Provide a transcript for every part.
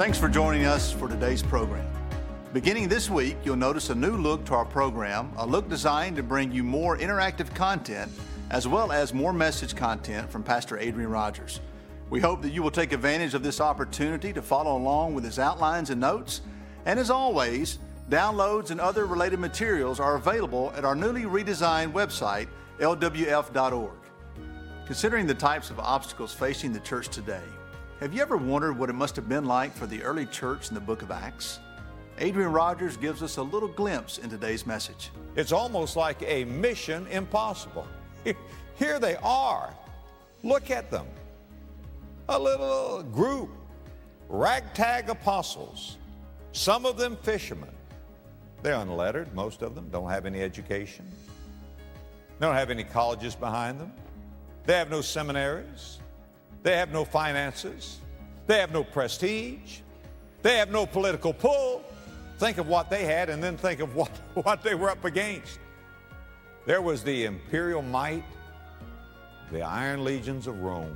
Thanks for joining us for today's program. Beginning this week, you'll notice a new look to our program, a look designed to bring you more interactive content as well as more message content from Pastor Adrian Rogers. We hope that you will take advantage of this opportunity to follow along with his outlines and notes. And as always, downloads and other related materials are available at our newly redesigned website, lwf.org. Considering the types of obstacles facing the church today, have you ever wondered what it must have been like for the early church in the book of Acts? Adrian Rogers gives us a little glimpse in today's message. It's almost like a mission impossible. Here they are. Look at them. A little group, ragtag apostles, some of them fishermen. They're unlettered, most of them, don't have any education. They don't have any colleges behind them. They have no seminaries. They have no finances. They have no prestige. They have no political pull. Think of what they had and then think of what they were up against. There was the imperial might, the iron legions of Rome.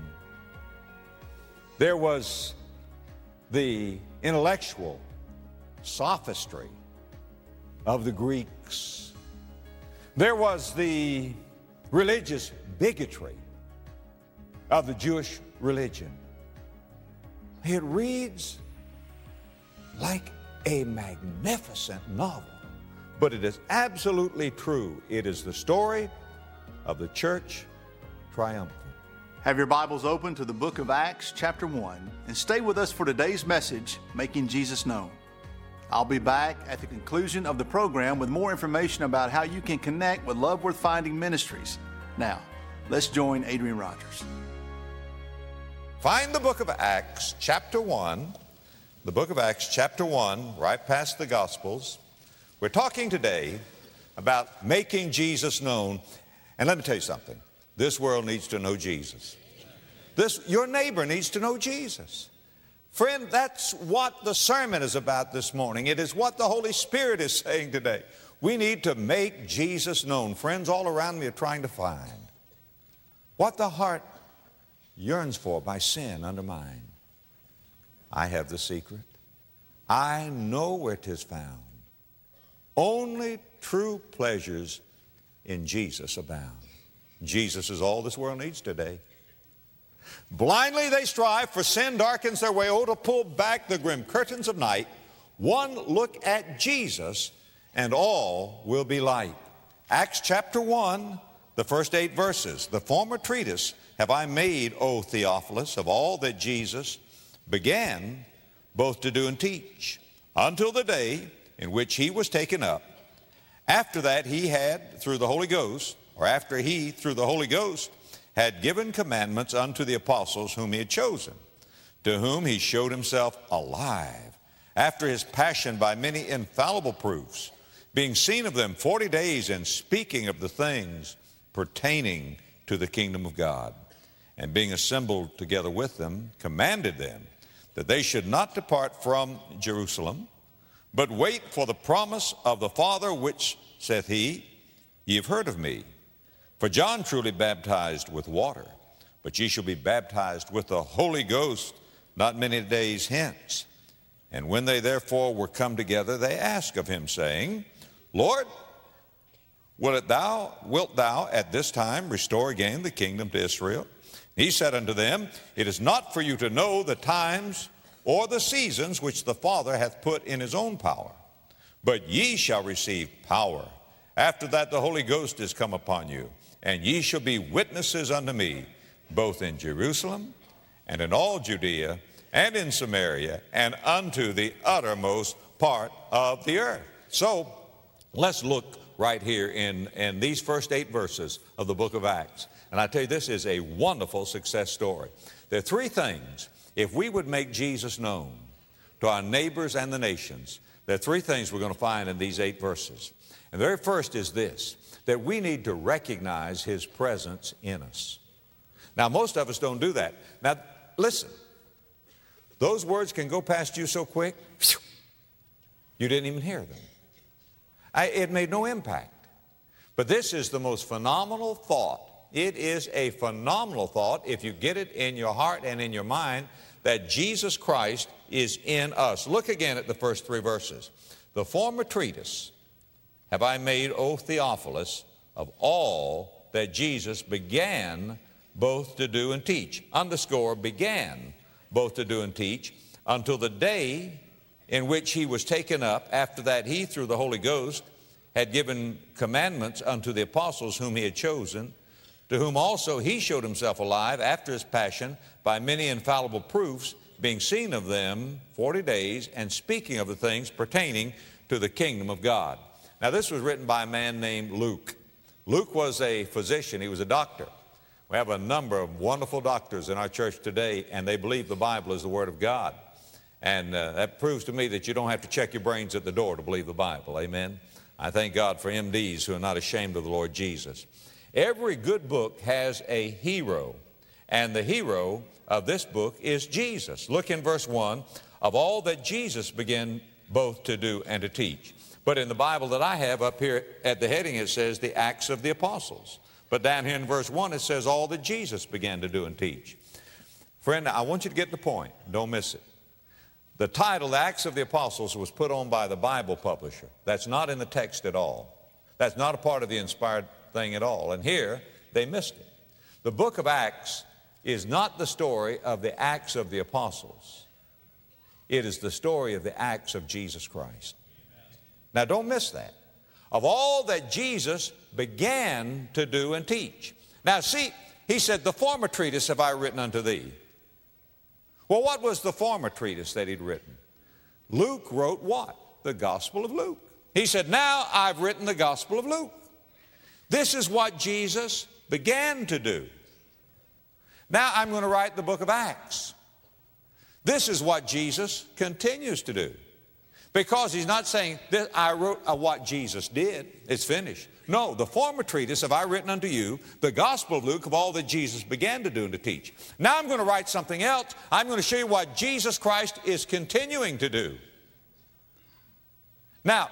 There was the intellectual sophistry of the Greeks. There was the religious bigotry of the Jewish religion. It reads like a magnificent novel, but it is absolutely true. It is the story of the church triumphant. Have your Bibles open to the book of Acts, chapter 1, and stay with us for today's message, Making Jesus Known. I'll be back at the conclusion of the program with more information about how you can connect with Love Worth Finding Ministries. Now, let's join Adrian Rogers. Find the book of Acts, chapter 1. The book of Acts, chapter 1, right past the Gospels. We're talking today about making Jesus known. And let me tell you something. This world needs to know Jesus. Your neighbor needs to know Jesus. Friend, that's what the sermon is about this morning. It is what the Holy Spirit is saying today. We need to make Jesus known. Friends all around me are trying to find what the heart yearns for by sin undermined. I have the secret. I know where it is found. Only true pleasures in Jesus abound. Jesus is all this world needs today. Blindly they strive, for sin darkens their way. Oh, to pull back the grim curtains of night. One look at Jesus and all will be light. Acts chapter 1, the first 8 verses. The former treatise have I made, O Theophilus, of all that Jesus began both to do and teach, until the day in which he was taken up. After that he had, through the Holy Ghost, had given commandments unto the apostles whom he had chosen, to whom he showed himself alive, after his passion by many infallible proofs, being seen of them 40 days, and speaking of the things pertaining to the kingdom of God. And being assembled together with them, commanded them that they should not depart from Jerusalem, but wait for the promise of the Father, which, saith he, ye have heard of me. For John truly baptized with water, but ye shall be baptized with the Holy Ghost not many days hence. And when they therefore were come together, they asked of him, saying, Lord, wilt thou at this time restore again the kingdom to Israel? He said unto them, It is not for you to know the times or the seasons which the Father hath put in his own power, but ye shall receive power. After that the Holy Ghost is come upon you, and ye shall be witnesses unto me, both in Jerusalem and in all Judea and in Samaria and unto the uttermost part of the earth. So let's look right here in these first 8 verses of the book of Acts. And I tell you, this is a wonderful success story. There are 3 things, if we would make Jesus known to our neighbors and the nations, there are 3 things we're going to find in these 8 verses. And the very first is this, that we need to recognize his presence in us. Now, most of us don't do that. Now, listen, those words can go past you so quick, you didn't even hear them. It made no impact. But this is the most phenomenal thought It is a phenomenal thought if you get it in your heart and in your mind that Jesus Christ is in us. Look again at the first 3 verses. The former treatise have I made, O Theophilus, of all that Jesus began both to do and teach. Underscore, began both to do and teach, until the day in which he was taken up. After that he, through the Holy Ghost, had given commandments unto the apostles whom he had chosen, to whom also he showed himself alive after his passion by many infallible proofs, being seen of them 40 days, and speaking of the things pertaining to the kingdom of God. Now this was written by a man named Luke. Luke was a physician. He was a doctor. We have a number of wonderful doctors in our church today, and they believe the Bible is the Word of God. And that proves to me that you don't have to check your brains at the door to believe the Bible. Amen. I thank God for MDs who are not ashamed of the Lord Jesus. Every good book has a hero, and the hero of this book is Jesus. Look in verse 1, of all that Jesus began both to do and to teach. But in the Bible that I have up here at the heading, it says the Acts of the Apostles. But down here in verse 1, it says all that Jesus began to do and teach. Friend, I want you to get the point. Don't miss it. The title, the Acts of the Apostles, was put on by the Bible publisher. That's not in the text at all. That's not a part of the inspired thing at all. And here, they missed it. The book of Acts is not the story of the Acts of the Apostles. It is the story of the Acts of Jesus Christ. Now, don't miss that. Of all that Jesus began to do and teach. Now, see, he said, the former treatise have I written unto thee. Well, what was the former treatise that he'd written? Luke wrote what? The Gospel of Luke. He said, now I've written the Gospel of Luke. This is what Jesus began to do. Now I'm going to write the book of Acts. This is what Jesus continues to do. Because he's not saying, I wrote what Jesus did. It's finished. No, the former treatise have I written unto you, the Gospel of Luke, of all that Jesus began to do and to teach. Now I'm going to write something else. I'm going to show you what Jesus Christ is continuing to do. Now,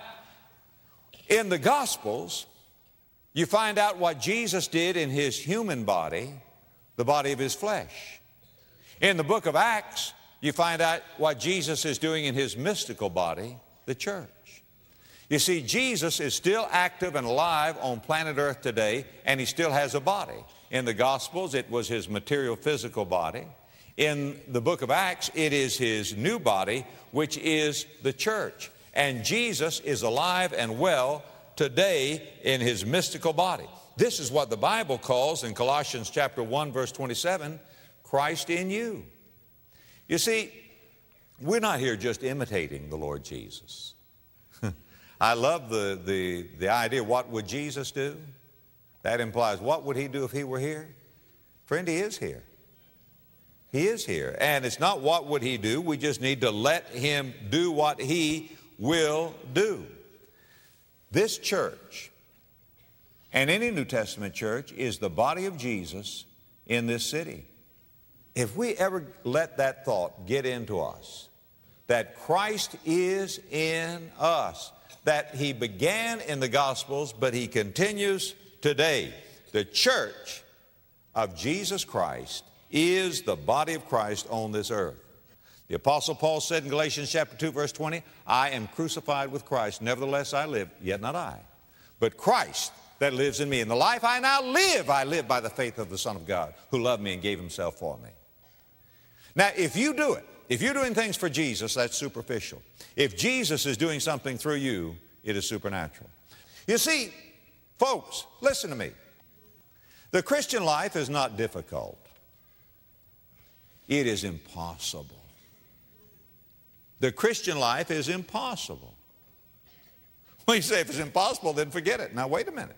in the Gospels, you find out what Jesus did in his human body, the body of his flesh. In the book of Acts, you find out what Jesus is doing in his mystical body, the church. You see, Jesus is still active and alive on planet Earth today, and he still has a body. In the Gospels, it was his material, physical body. In the book of Acts, it is his new body, which is the church. And Jesus is alive and well today in his mystical body. This is what the Bible calls in Colossians chapter 1, verse 27, Christ in you. You see, we're not here just imitating the Lord Jesus. I love the idea, what would Jesus do? That implies, what would he do if he were here? Friend, he is here. He is here. And it's not what would he do. We just need to let him do what he will do. This church, and any New Testament church, is the body of Jesus in this city. If we ever let that thought get into us, that Christ is in us, that he began in the Gospels, but he continues today. The church of Jesus Christ is the body of Christ on this earth. The Apostle Paul said in Galatians chapter 2, verse 20, I am crucified with Christ, nevertheless I live, yet not I, but Christ that lives in me. In the life I now live, I live by the faith of the Son of God, who loved me and gave himself for me. Now, if you do it, if you're doing things for Jesus, that's superficial. If Jesus is doing something through you, it is supernatural. You see, folks, listen to me. The Christian life is not difficult. It is impossible. The Christian life is impossible. Well, you say, if it's impossible, then forget it. Now, wait a minute.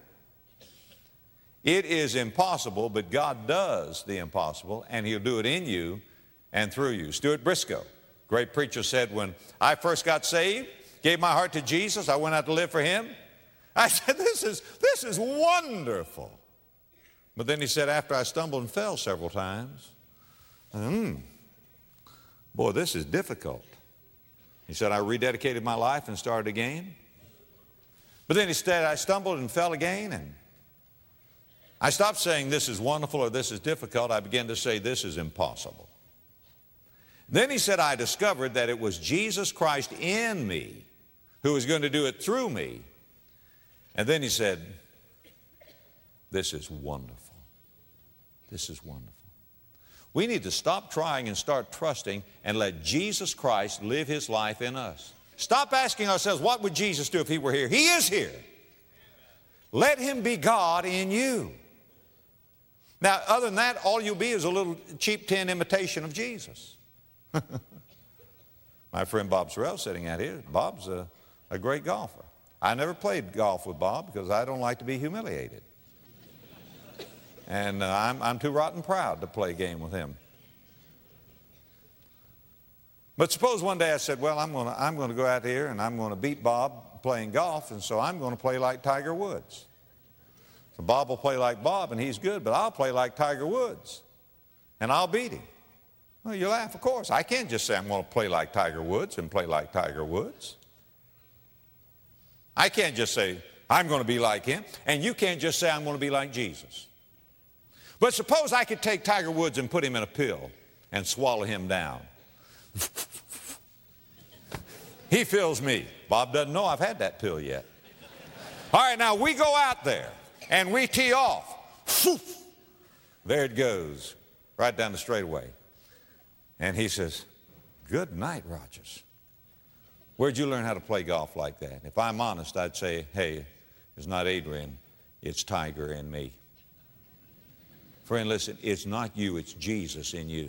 It is impossible, but God does the impossible, and he'll do it in you and through you. Stuart Briscoe, great preacher, said, when I first got saved, gave my heart to Jesus, I went out to live for him. I said, this is wonderful. But then he said, after I stumbled and fell several times, boy, this is difficult. He said, I rededicated my life and started again. But then he said, I stumbled and fell again, and I stopped saying this is wonderful or this is difficult. I began to say this is impossible. Then he said, I discovered that it was Jesus Christ in me who was going to do it through me. And then he said, this is wonderful. This is wonderful. We need to stop trying and start trusting and let Jesus Christ live his life in us. Stop asking ourselves, what would Jesus do if he were here? He is here. Let him be God in you. Now, other than that, all you'll be is a little cheap tin imitation of Jesus. My friend Bob Sorrell sitting out here, Bob's a great golfer. I never played golf with Bob because I don't like to be humiliated. And I'm too rotten proud to play a game with him. But suppose one day I said, well, I'm going to go out here and I'm going to beat Bob playing golf, and so I'm going to play like Tiger Woods. So Bob will play like Bob, and he's good, but I'll play like Tiger Woods, and I'll beat him. Well, you laugh, of course. I can't just say I'm going to play like Tiger Woods and play like Tiger Woods. I can't just say I'm going to be like him, and you can't just say I'm going to be like Jesus. But suppose I could take Tiger Woods and put him in a pill and swallow him down. He fills me. Bob doesn't know I've had that pill yet. All right, now we go out there and we tee off. There it goes, right down the straightaway. And he says, good night, Rogers. Where'd you learn how to play golf like that? If I'm honest, I'd say, hey, it's not Adrian, it's Tiger in me. Friend, listen, it's not you, it's Jesus in you.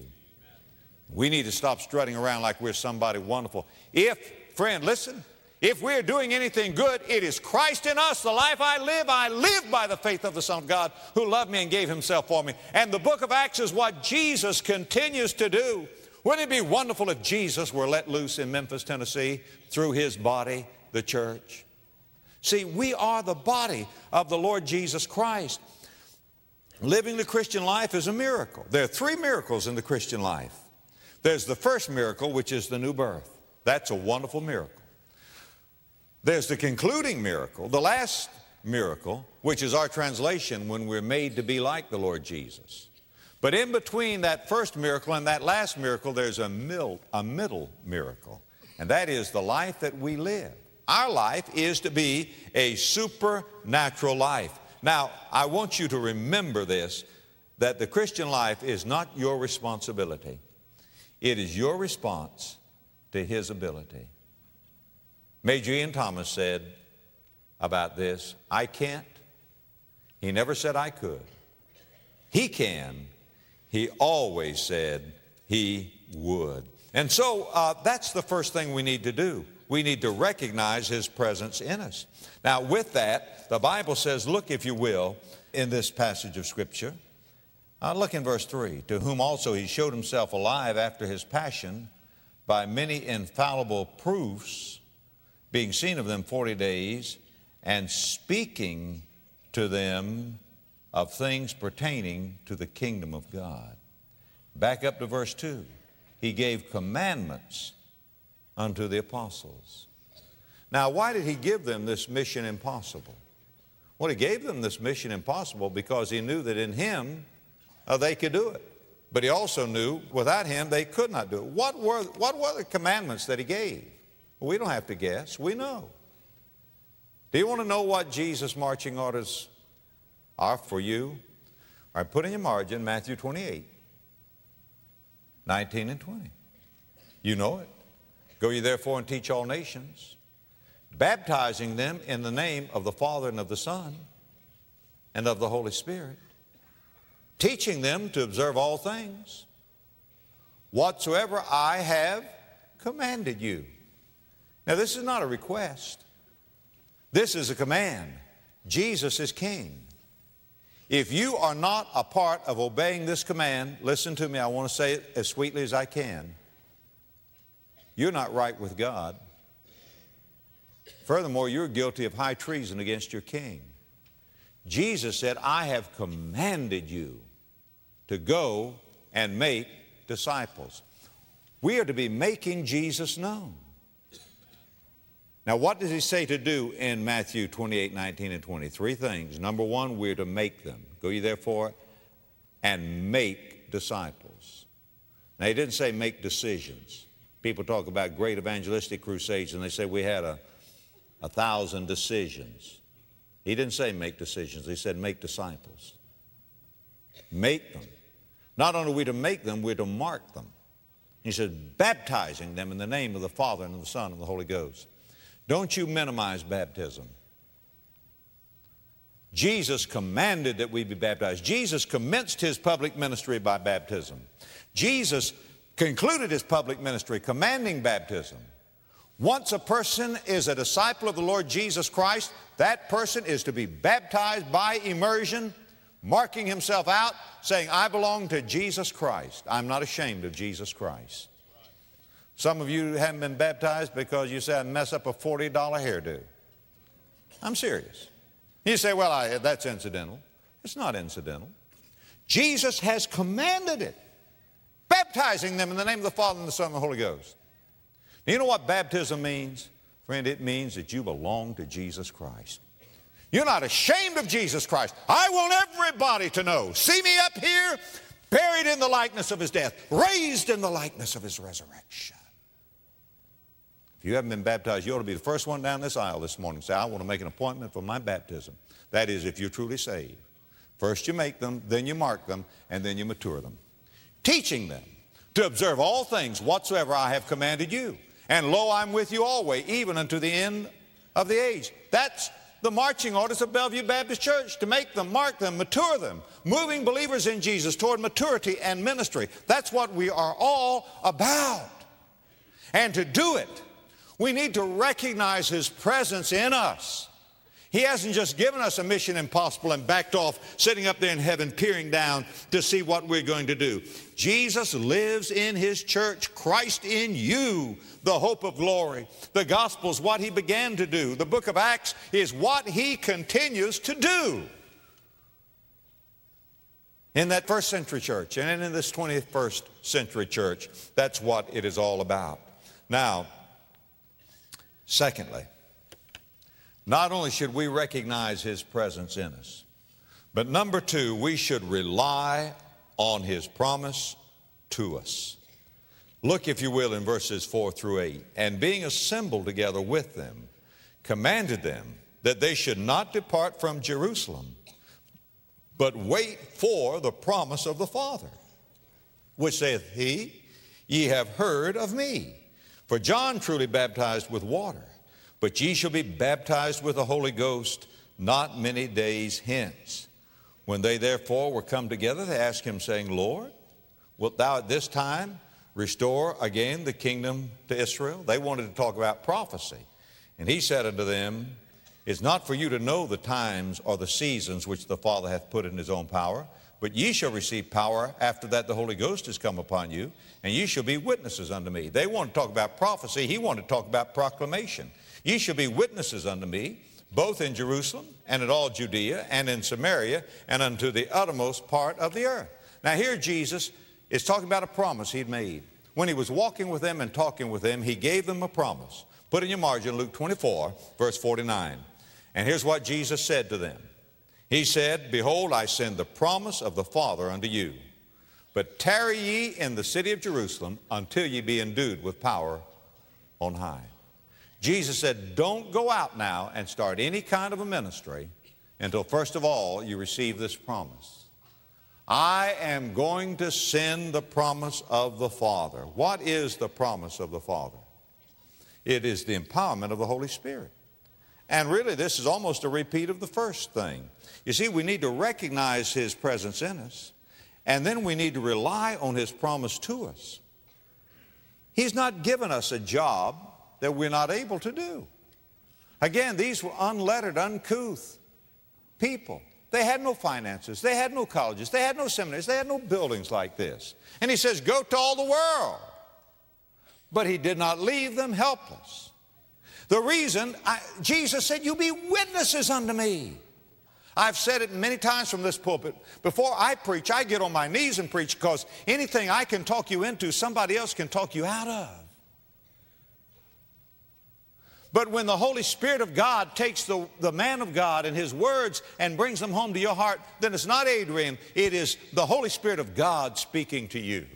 We need to stop strutting around like we're somebody wonderful. Friend, listen, if we're doing anything good, it is Christ in us. The life I live by the faith of the Son of God who loved me and gave himself for me. And the book of Acts is what Jesus continues to do. Wouldn't it be wonderful if Jesus were let loose in Memphis, Tennessee, through his body, the church? See, we are the body of the Lord Jesus Christ. Living the Christian life is a miracle. There are 3 miracles in the Christian life. There's the first miracle, which is the new birth. That's a wonderful miracle. There's the concluding miracle, the last miracle, which is our translation when we're made to be like the Lord Jesus. But in between that first miracle and that last miracle, there's a middle miracle, and that is the life that we live. Our life is to be a supernatural life. Now, I want you to remember this, that the Christian life is not your responsibility. It is your response to his ability. Major Ian Thomas said about this, I can't. He never said I could. He can. He always said he would. And so that's the first thing we need to do. We need to recognize his presence in us. Now with that, the Bible says, look if you will, in this passage of Scripture, look in verse 3, to whom also he showed himself alive after his passion by many infallible proofs, being seen of them 40 days, and speaking to them of things pertaining to the kingdom of God. Back up to verse 2. He gave commandments unto the apostles. Now, why did he give them this mission impossible? Well, he gave them this mission impossible because he knew that in him they could do it. But he also knew without him they could not do it. What were the commandments that he gave? Well, we don't have to guess. We know. Do you want to know what Jesus' marching orders are for you? All right, put in your margin Matthew 28, 19 and 20. You know it. Go ye therefore and teach all nations, baptizing them in the name of the Father and of the Son and of the Holy Spirit, teaching them to observe all things whatsoever I have commanded you. Now, this is not a request. This is a command. Jesus is King. If you are not a part of obeying this command, listen to me, I want to say it as sweetly as I can. You're not right with God. Furthermore, you're guilty of high treason against your King. Jesus said, I have commanded you to go and make disciples. We are to be making Jesus known. Now, what does he say to do in Matthew 28, 19, and 20? Three things. Number one, we're to make them. Go ye therefore and make disciples. Now, he didn't say make decisions. People talk about great evangelistic crusades, and they say we had 1,000 decisions. He didn't say make decisions. He said make disciples. Make them. Not only are we to make them, we're to mark them. He said, baptizing them in the name of the Father and of the Son and the Holy Ghost. Don't you minimize baptism. Jesus commanded that we be baptized. Jesus commenced his public ministry by baptism. Jesus concluded his public ministry commanding baptism. Once a person is a disciple of the Lord Jesus Christ, that person is to be baptized by immersion, marking himself out, saying, I belong to Jesus Christ. I'm not ashamed of Jesus Christ. Some of you haven't been baptized because you say, I mess up a $40 hairdo. I'm serious. You say, well, that's incidental. It's not incidental. Jesus has commanded it, baptizing them in the name of the Father and the Son and the Holy Ghost. Now, you know what baptism means? Friend, it means that you belong to Jesus Christ. You're not ashamed of Jesus Christ. I want everybody to know. See me up here, buried in the likeness of his death, raised in the likeness of his resurrection. If you haven't been baptized, you ought to be the first one down this aisle this morning and say, I want to make an appointment for my baptism. That is, if you're truly saved. First you make them, then you mark them, and then you mature them. Teaching them to observe all things whatsoever I have commanded you. And lo, I'm with you always, even unto the end of the age. That's the marching orders of Bellevue Baptist Church, to make them, mark them, mature them, moving believers in Jesus toward maturity and ministry. That's what we are all about. And to do it, we need to recognize his presence in us. He hasn't just given us a mission impossible and backed off, sitting up there in heaven, peering down to see what we're going to do. Jesus lives in his church, Christ in you, the hope of glory. The gospel is what he began to do. The book of Acts is what he continues to do. In that first century church and in this 21st century church, that's what it is all about. Now, secondly, not only should we recognize his presence in us, but number two, we should rely on his promise to us. Look, if you will, in verses 4 through 8. And being assembled together with them, commanded them that they should not depart from Jerusalem, but wait for the promise of the Father, which saith he, ye have heard of me. For John truly baptized with water, but ye shall be baptized with the Holy Ghost not many days hence. When they therefore were come together, they asked him, saying, Lord, wilt thou at this time restore again the kingdom to Israel? They wanted to talk about prophecy. And he said unto them, it's not for you to know the times or the seasons which the Father hath put in his own power, but ye shall receive power after that the Holy Ghost is come upon you, and ye shall be witnesses unto me. They wanted to talk about prophecy. He wanted to talk about proclamation. Ye shall be witnesses unto me, both in Jerusalem and in all Judea and in Samaria and unto the uttermost part of the earth. Now here Jesus is talking about a promise he'd made. When he was walking with them and talking with them, he gave them a promise. Put in your margin Luke 24, verse 49. And here's what Jesus said to them. He said, behold, I send the promise of the Father unto you. But tarry ye in the city of Jerusalem until ye be endued with power on high. Jesus said, don't go out now and start any kind of a ministry until first of all you receive this promise. I am going to send the promise of the Father. What is the promise of the Father? It is the empowerment of the Holy Spirit. And really this is almost a repeat of the first thing. You see, we need to recognize his presence in us, and then we need to rely on his promise to us. He's not given us a job that we're not able to do. Again, these were unlettered, uncouth people. They had no finances. They had no colleges. They had no seminaries. They had no buildings like this. And he says, go to all the world. But he did not leave them helpless. The reason, Jesus said, you be witnesses unto me. I've said it many times from this pulpit. Before I preach, I get on my knees and preach, because anything I can talk you into, somebody else can talk you out of. But when the Holy Spirit of God takes the man of God and his words and brings them home to your heart, then it's not Adrian, it is the Holy Spirit of God speaking to you.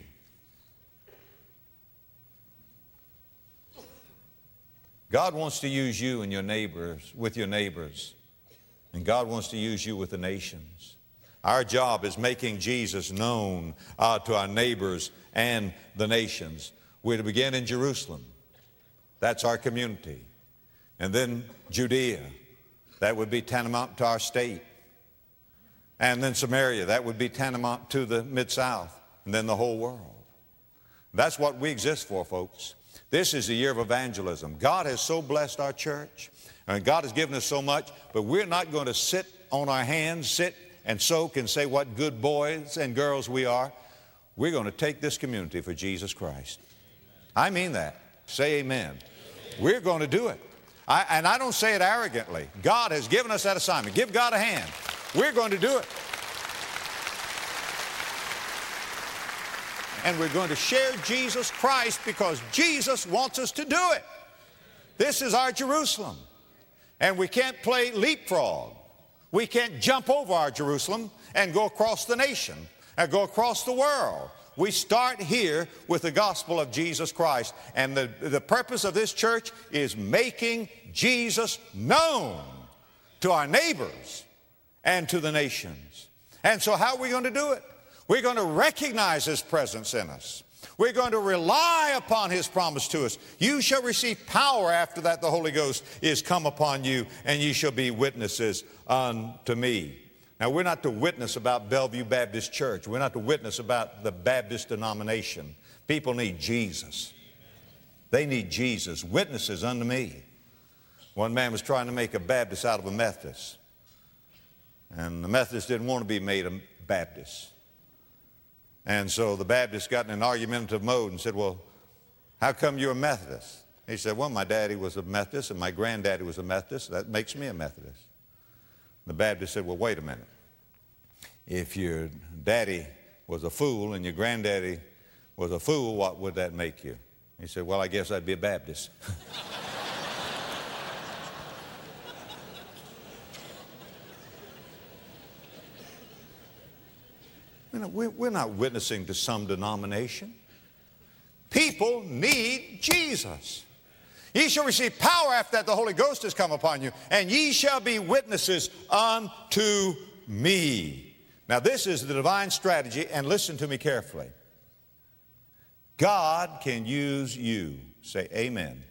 God wants to use you and your neighbors, with your neighbors. And God wants to use you with the nations. Our job is making Jesus known to our neighbors and the nations. We're to begin in Jerusalem. That's our community. And then Judea. That would be tantamount to our state. And then Samaria. That would be tantamount to the Mid-South. And then the whole world. That's what we exist for, folks. This is the year of evangelism. God has so blessed our church. And God has given us so much. But we're not going to sit on our hands, sit and soak and say what good boys and girls we are. We're going to take this community for Jesus Christ. I mean that. Say amen. We're going to do it. And I don't say it arrogantly. God has given us that assignment. Give God a hand. We're going to do it. And we're going to share Jesus Christ because Jesus wants us to do it. This is our Jerusalem. And we can't play leapfrog. We can't jump over our Jerusalem and go across the nation and go across the world. We start here with the gospel of Jesus Christ. And the purpose of this church is making Jesus known to our neighbors and to the nations. And so how are we going to do it? We're going to recognize His presence in us. We're going to rely upon His promise to us. You shall receive power after that the Holy Ghost is come upon you, and ye shall be witnesses unto me. Now, we're not to witness about Bellevue Baptist Church. We're not to witness about the Baptist denomination. People need Jesus. They need Jesus. Witnesses unto me. One man was trying to make a Baptist out of a Methodist. And the Methodists didn't want to be made a Baptist. And so the Baptist got in an argumentative mode and said, well, how come you're a Methodist? He said, well, my daddy was a Methodist and my granddaddy was a Methodist. That makes me a Methodist. The Baptist said, well, wait a minute. If your daddy was a fool and your granddaddy was a fool, what would that make you? He said, well, I guess I'd be a Baptist. We're not witnessing to some denomination. People need Jesus. Ye shall receive power after that the Holy Ghost has come upon you, and ye shall be witnesses unto me. Now this is the divine strategy, and listen to me carefully. God can use you. Say amen.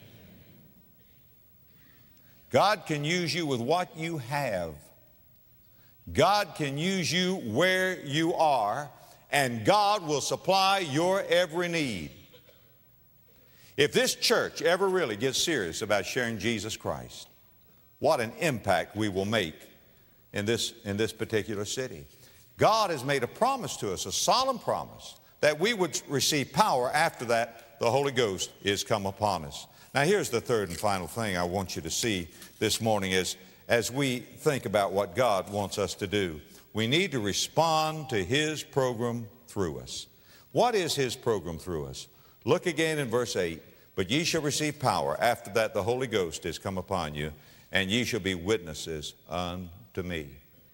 God can use you with what you have. God can use you where you are, and God will supply your every need. If this church ever really gets serious about sharing Jesus Christ, what an impact we will make in this particular city. God has made a promise to us, a solemn promise, that we would receive power after that the Holy Ghost is come upon us. Now here's the third and final thing I want you to see this morning is, as we think about what God wants us to do, we need to respond to His program through us. What is His program through us? Look again in verse 8. But ye shall receive power. After that the Holy Ghost is come upon you, and ye shall be witnesses unto me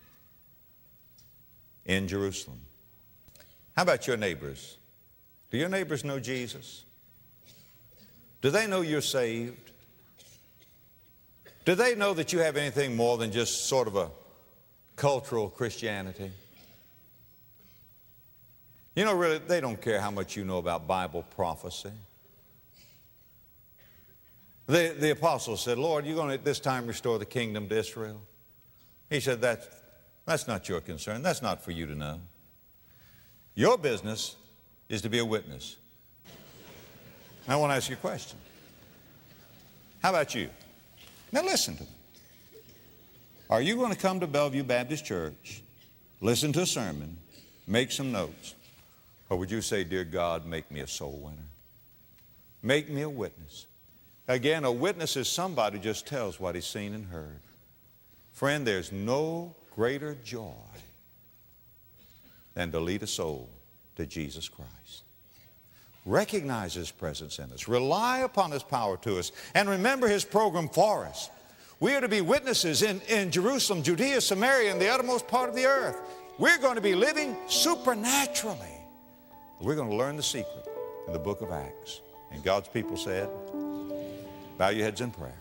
in Jerusalem. How about your neighbors? Do your neighbors know Jesus? Do they know you're saved? Do they know that you have anything more than just sort of a cultural Christianity? You know, really, they don't care how much you know about Bible prophecy. The apostle said, Lord, you're going to at this time restore the kingdom to Israel? He said, that's not your concern. That's not for you to know. Your business is to be a witness. I want to ask you a question. How about you? Now listen to me. Are you going to come to Bellevue Baptist Church, listen to a sermon, make some notes, or would you say, dear God, make me a soul winner? Make me a witness. Again, a witness is somebody who just tells what he's seen and heard. Friend, there's no greater joy than to lead a soul to Jesus Christ. recognize His presence in us, rely upon His power to us, and remember His program for us. We are to be witnesses in Jerusalem, Judea, Samaria, and the uttermost part of the earth. We're going to be living supernaturally. We're going to learn the secret in the book of Acts. And God's people said, bow your heads in prayer.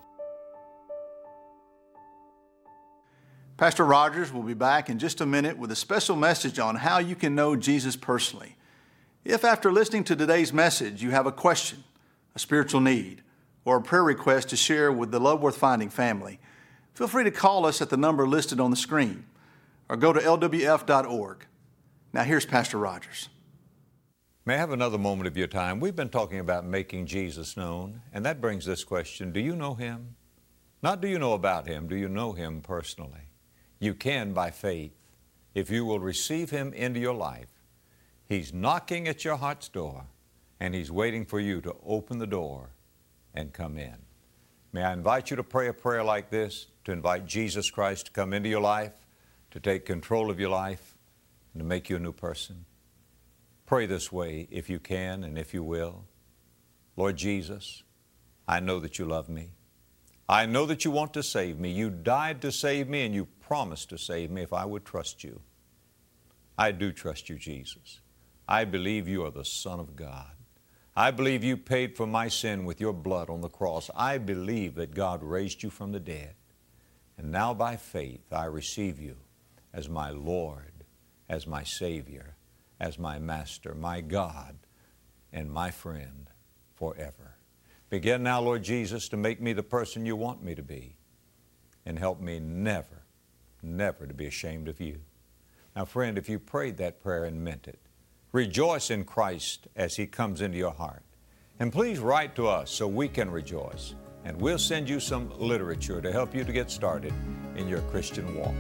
Pastor Rogers will be back in just a minute with a special message on how you can know Jesus personally. If after listening to today's message you have a question, a spiritual need, or a prayer request to share with the Love Worth Finding family, feel free to call us at the number listed on the screen or go to lwf.org. Now here's Pastor Rogers. May I have another moment of your time? We've been talking about making Jesus known, and that brings this question: do you know Him? Not do you know about Him, do you know Him personally? You can by faith. If you will receive Him into your life, He's knocking at your heart's door, and He's waiting for you to open the door and come in. May I invite you to pray a prayer like this, to invite Jesus Christ to come into your life, to take control of your life, and to make you a new person. Pray this way if you can and if you will. Lord Jesus, I know that you love me. I know that you want to save me. You died to save me, and you promised to save me if I would trust you. I do trust you, Jesus. I believe you are the Son of God. I believe you paid for my sin with your blood on the cross. I believe that God raised you from the dead. And now by faith I receive you as my Lord, as my Savior, as my Master, my God, and my friend forever. Begin now, Lord Jesus, to make me the person you want me to be, and help me never, never to be ashamed of you. Now, friend, if you prayed that prayer and meant it, rejoice in Christ as He comes into your heart. And please write to us so we can rejoice. And we'll send you some literature to help you to get started in your Christian walk.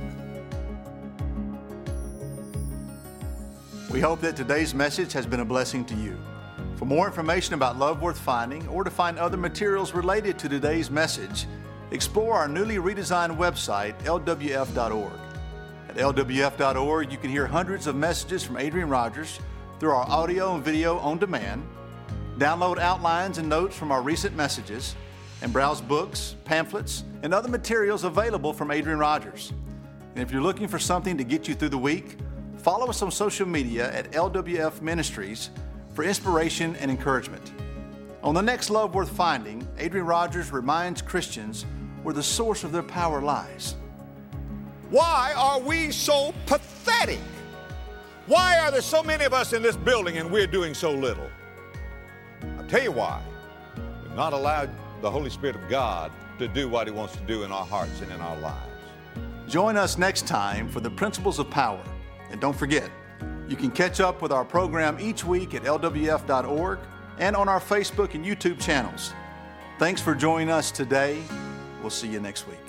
We hope that today's message has been a blessing to you. For more information about Love Worth Finding, or to find other materials related to today's message, explore our newly redesigned website, lwf.org. At lwf.org, you can hear hundreds of messages from Adrian Rogers through our audio and video on demand, download outlines and notes from our recent messages, and browse books, pamphlets, and other materials available from Adrian Rogers. And if you're looking for something to get you through the week, follow us on social media at LWF Ministries for inspiration and encouragement. On the next Love Worth Finding, Adrian Rogers reminds Christians where the source of their power lies. Why are we so pathetic? Why are there so many of us in this building and we're doing so little? I'll tell you why. We've not allowed the Holy Spirit of God to do what He wants to do in our hearts and in our lives. Join us next time for the Principles of Power. And don't forget, you can catch up with our program each week at lwf.org and on our Facebook and YouTube channels. Thanks for joining us today. We'll see you next week.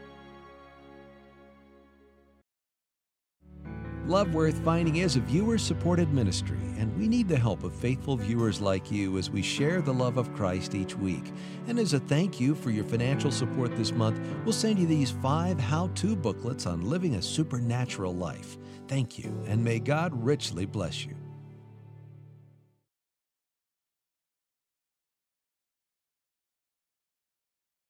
Love Worth Finding is a viewer-supported ministry, and we need the help of faithful viewers like you as we share the love of Christ each week. And as a thank you for your financial support this month, we'll send you these 5 how-to booklets on living a supernatural life. Thank you, and may God richly bless you.